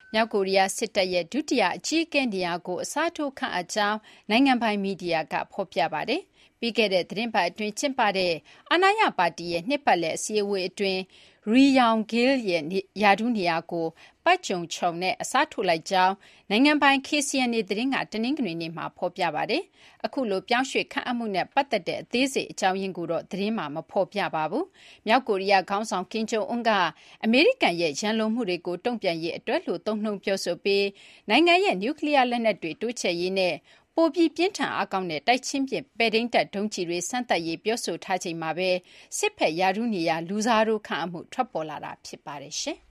မြောက်ကိုရီးယားစစ်တပ်ရဲ့ဒုတိယအကြီးအကဲနေရာကိုအစားထိုးခန့်အပ်ကြောင်းနိုင်ငံပိုင်မီဒီယာကဖော်ပြပါတယ်။ပြီးခဲ့တဲ့သီတင်းပတ်အတွင်းကျင်းပတဲ့အာဏာရပါတီရဲ့နှစ်ပတ်လည်အစည်းအဝေးအတွင်း Ri Yong Gil ရဲ့ရာထူးနေရာကိုပတ်ဂျုံချုံနဲ့အစားထိုးလိုက်ကြောင်းနိုင်ငံပိုင် KCNA သတင်းကတနင်္ဂနွေနေ့မှာဖော်ပြပါတယ်။အခုလိုပြောင်းရွှေ့ခန့်အပ်မှုနဲ့ပတ်သက်တဲ့အသေးစိတ်အကြောင်းရင်းကိုတော့သတင်းမှာမဖော်ပြပါဘူး။မြောက်ကိုရီးယားခေါင်းဆောင်ကင်ဂျုံအွန်းကအမေရိကန်ရဲ့ရန်လိုမှုတွေကိုတုံ့ပြန်ရေးအတွက်လို့သုံးနှုန်းပြောဆိုပြီးနိုင်ငံရဲ့နျူကလ িয়ার လက်နက်တွေတိုးချဲ့ရေးနဲ့ပိုပြီးပြင်းထန်အားကောင်းတဲ့တိုက်ချင်းပစ်ပဲ့ထိန်းတပ်ဒုံးကျည်တွေစမ်းသပ်ရေးပြောဆိုထားချိန်မှာပဲစစ်ဘက်ရာထူးနေရာလူစားတို့ခန့်အပ်မှုထွက်ပေါ်လာတာဖြစ်ပါတယ်ရှင်။